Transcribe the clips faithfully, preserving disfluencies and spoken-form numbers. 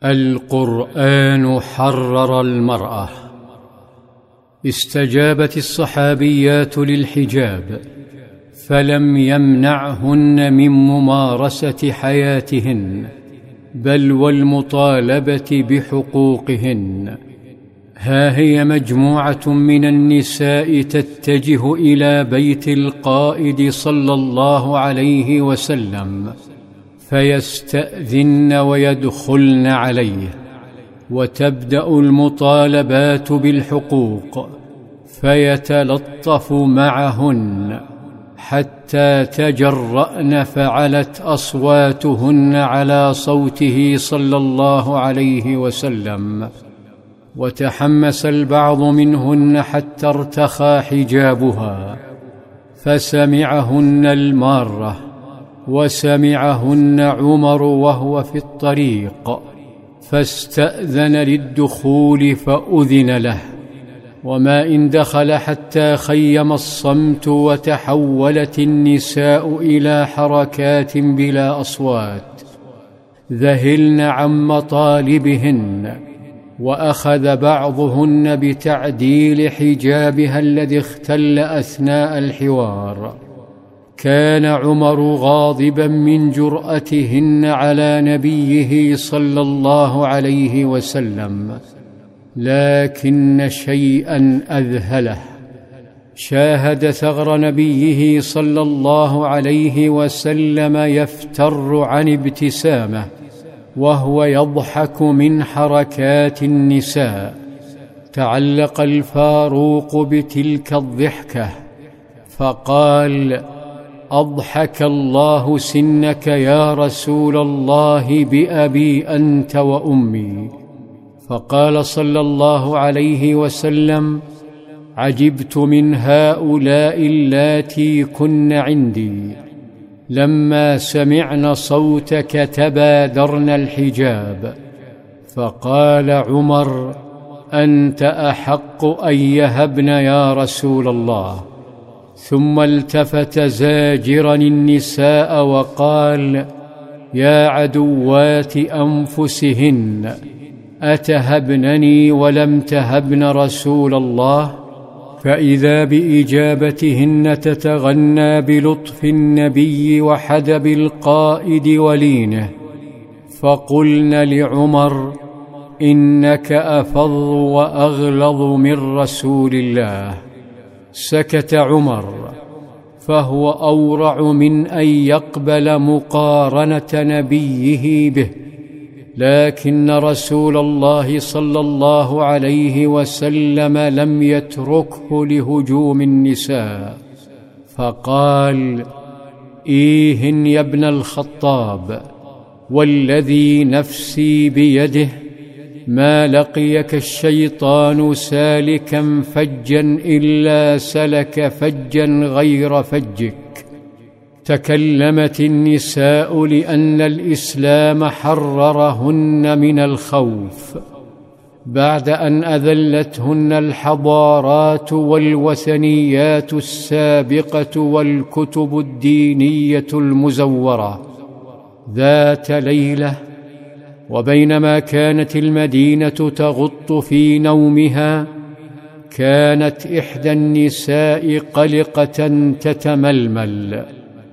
القرآن حرر المرأة. استجابت الصحابيات للحجاب فلم يمنعهن من ممارسة حياتهن، بل والمطالبة بحقوقهن. ها هي مجموعة من النساء تتجه إلى بيت القائد صلى الله عليه وسلم فيستأذن ويدخلن عليه، وتبدأ المطالبات بالحقوق فيتلطف معهن حتى تجرأن فعلت أصواتهن على صوته صلى الله عليه وسلم، وتحمس البعض منهن حتى ارتخى حجابها، فسمعهن المارة وسمعهن عمر وهو في الطريق، فاستأذن للدخول فأذن له، وما إن دخل حتى خيم الصمت وتحولت النساء إلى حركات بلا أصوات ذهلن عن مطالبهن، وأخذ بعضهن بتعديل حجابها الذي اختل أثناء الحوار. كان عمر غاضبا من جرأتهن على نبيه صلى الله عليه وسلم، لكن شيئا أذهله، شاهد ثغر نبيه صلى الله عليه وسلم يفتر عن ابتسامه وهو يضحك من حركات النساء. تعلق الفاروق بتلك الضحكة فقال: أضحك الله سنك يا رسول الله بأبي أنت وأمي. فقال صلى الله عليه وسلم: عجبت من هؤلاء اللاتي كن عندي، لما سمعن صوتك تبادرن الحجاب. فقال عمر: أنت أحق أن يهبن يا رسول الله. ثم التفت زاجرا النساء وقال: يا عدوات أنفسهن، أتهبنني ولم تهبن رسول الله؟ فإذا بإجابتهن تتغنى بلطف النبي وحدب القائد ولينه، فقلن لعمر: إنك أفظ وأغلظ من رسول الله. سكت عمر، فهو أورع من أن يقبل مقارنة نبيه به، لكن رسول الله صلى الله عليه وسلم لم يتركه لهجوم النساء، فقال: إيه يا ابن الخطاب، والذي نفسي بيده ما لقيك الشيطان سالكا فجا إلا سلك فجا غير فجك. تكلمت النساء لأن الإسلام حررهن من الخوف بعد أن أذلتهن الحضارات والوثنيات السابقة والكتب الدينية المزورة. ذات ليلة، وبينما كانت المدينة تغط في نومها، كانت إحدى النساء قلقة تتململ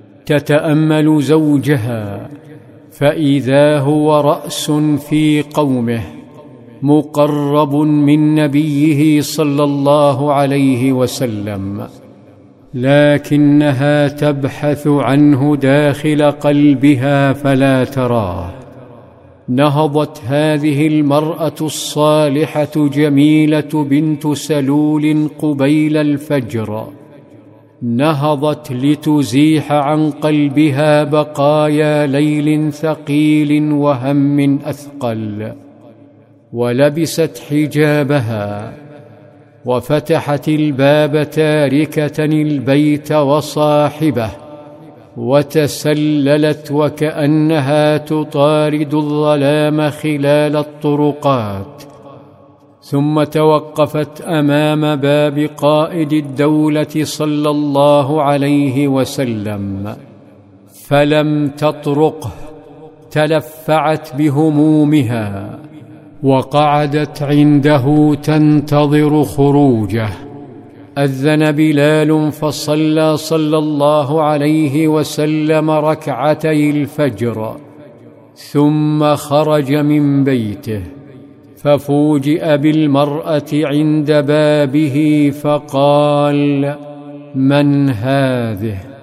تتأمل زوجها، فإذا هو رأس في قومه مقرب من نبيه صلى الله عليه وسلم، لكنها تبحث عنه داخل قلبها فلا تراه. نهضت هذه المرأة الصالحة جميلة بنت سلول قبيل الفجر، نهضت لتزيح عن قلبها بقايا ليل ثقيل وهم أثقل، ولبست حجابها وفتحت الباب تاركة البيت وصاحبه، وتسللت وكأنها تطارد الظلام خلال الطرقات، ثم توقفت أمام باب قائد الدولة صلى الله عليه وسلم، فلم تطرقه، تلفعت بهمومها وقعدت عنده تنتظر خروجه. أذن بلال فصلى صلى الله عليه وسلم ركعتي الفجر، ثم خرج من بيته، ففوجئ بالمرأة عند بابه فقال: من هذه؟